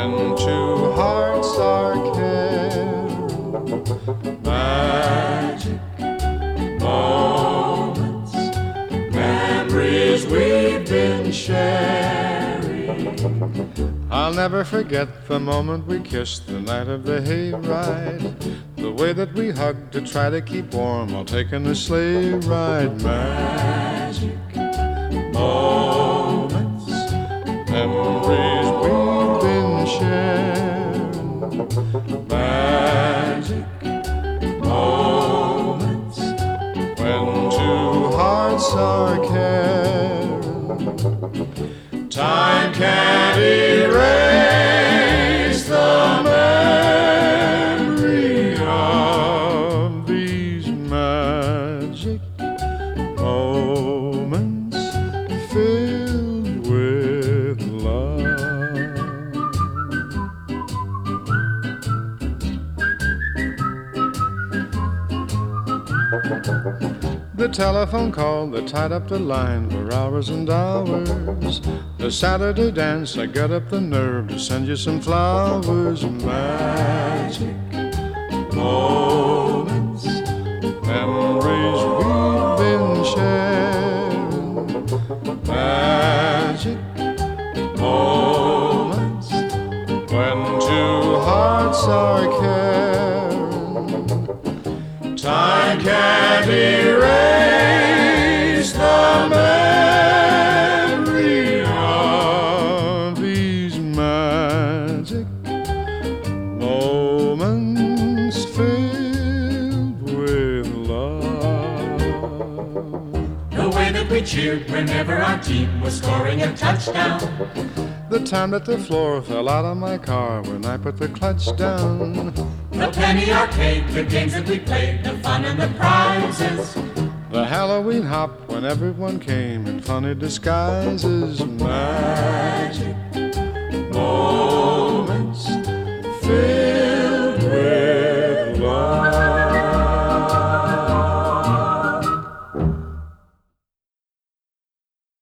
when two hearts are caring. Magic moments, memories we've been sharing. I'll never forget the moment we kissed the night of the hayride, the way that we hugged to try to keep warm while taking a sleigh ride. Magic moments, memories we've been sharing. Magic moments, when two hearts are caring. Time can't erase the memory of these magic moments filled with love. The telephone call that tied up the line for hours and hours. The Saturday dance, I got up the nerve to send you some flowers. Magic moments, memories we've been sharing. Magic moments, when two hearts are caring. Time can't erase the memory of these magic moments filled with love. The way that we cheered whenever our team was scoring a touchdown. The time that the floor fell out of my car when I put the clutch down. The penny arcade, the games that we played, the fun and the prizes. The Halloween hop when everyone came in funny disguises. Magic moments.